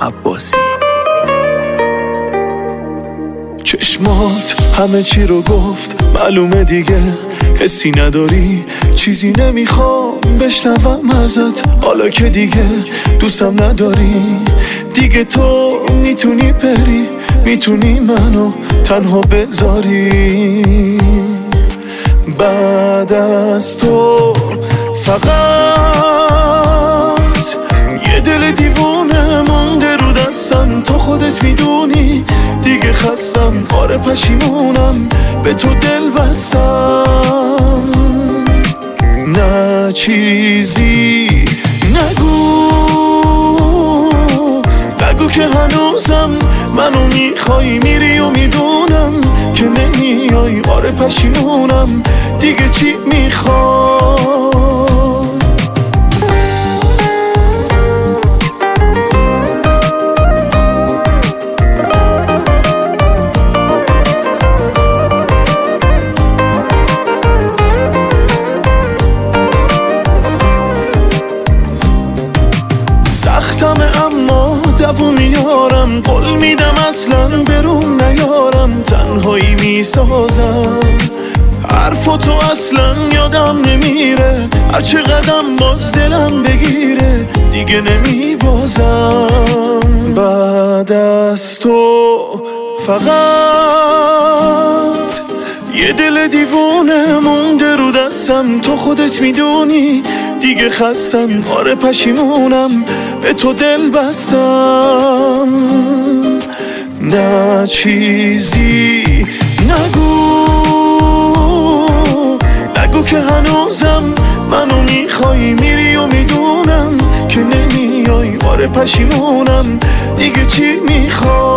عباسی. چشمات همه چی رو گفت، معلومه دیگه حسی نداری، چیزی نمیخوام بشنوم ازت، حالا که دیگه دوستم نداری. دیگه تو میتونی بری، میتونی منو تنها بذاری. بعد از تو فقط یه دل دیوونه مونده رو دستم، تو خودت میدونی دیگه خستم، آره پشیمونم به تو دل بستم. نه چیزی نگو که هنوزم منو میخوای، میری و میدونم که نمیای، آره پشیمونم دیگه چی میخوای. سختمه اما دووم میارم، قول میدم اصلا بروم نیارم، تنهایی میسازم حرفاتو اصلا یادم نمیره، هرچه قدم باز دلم بگیره دیگه نمیبازم. بعد از تو فقط یه دل دیوونه مونده رو دستم، تو خودت میدونی دیگه خستم، آره پشیمونم به تو دل بستم. نه چیزی نگو که هنوزم منو میخوای، میری و میدونم که نمیای، آره پشیمونم دیگه چی میخوای.